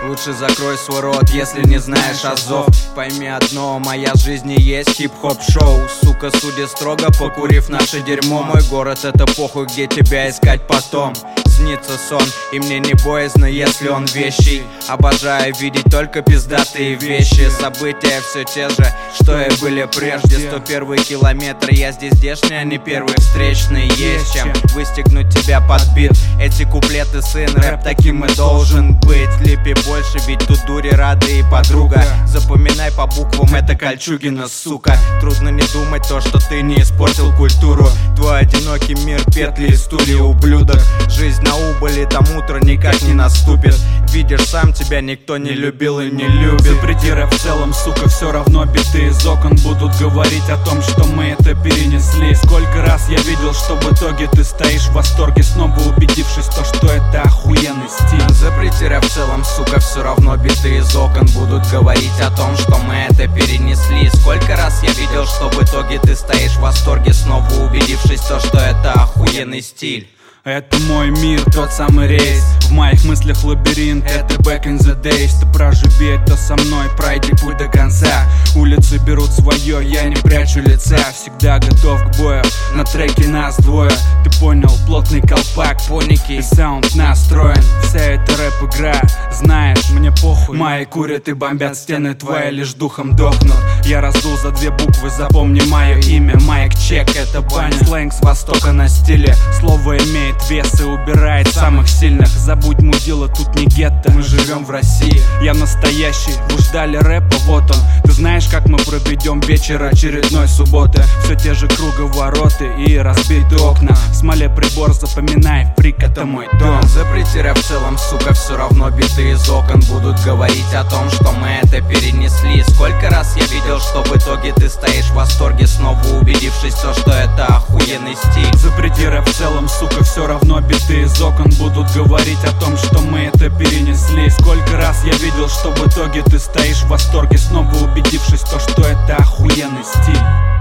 Лучше закрой свой рот, если не знаешь азов. Пойми одно, моя жизнь не есть хип-хоп шоу. Сука, судя строго, покурив наше дерьмо. Мой город это похуй, где тебя искать потом. Снится сон, и мне не боязно, если он вещий. Обожаю видеть только пиздатые вещи. События все те же, что и были прежде. 101 километр, я здесь здешний, а не первый встречный. Есть чем выстегнуть тебя под бит. Эти куплеты, сын, рэп таким и должен быть. Лепи больше, ведь тут дури рады и подруга. Запоминай по буквам, это Кольчугина, сука. Трудно не думать то, что ты не испортил культуру. Твой одинокий мир, петли и стулья, ублюдок. Жизнь на убыли, там утро никак не наступит. Видишь, сам тебя никто не любил и не любит. Запрети рэп в целом, сука, все равно биты из окон будут говорить о том, что мы это перенесли. Сколько раз я видел, что в итоге ты стоишь в восторге, снова убедившись то, что это охуенный стиль. Запрети рэп в целом, сука, все равно биты из окон будут говорить о том, что мы это перенесли. Сколько раз я видел, что в итоге ты стоишь в восторге, снова убедившись то, что это охуенный стиль. Это мой мир, тот самый рейс. В моих мыслях лабиринт, это back in the days. Ты проживи это со мной, пройди путь до конца. Улицы берут свое, я не прячу лица. Всегда готов к бою, на треке нас двое. Ты понял, плотный колпак, поники и саунд настроен. Вся эта рэп-игра, знаешь, мне похуй. Мои курят и бомбят стены твои, лишь духом дохнут. Я раздул за 2 буквы, запомни мое имя. Майк Чек, это баня. Сленг с востока на стиле, слово имеет вес и убирает самых сильных. Забудь, мудила, тут не гетто, мы живем в России. Я настоящий, вы ждали рэпа, вот он. Ты знаешь, как мы проведем вечер очередной субботы. Все те же круговороты и разбитые окна. В смоле прибор, запоминай, фрик, это мой дом. Запрети рэп в целом, сука, все равно биты из окон будут говорить о том, что мы это перенесли. Сколько раз я видел, что в итоге ты стоишь в восторге, снова убедившись то, что это охуенный стиль. Запрети рэп в целом, сука, все равно биты из окон будут говорить о том, что мы это перенесли. Сколько раз я видел, что в итоге ты стоишь в восторге, снова убедившись то, что это охуенный стиль.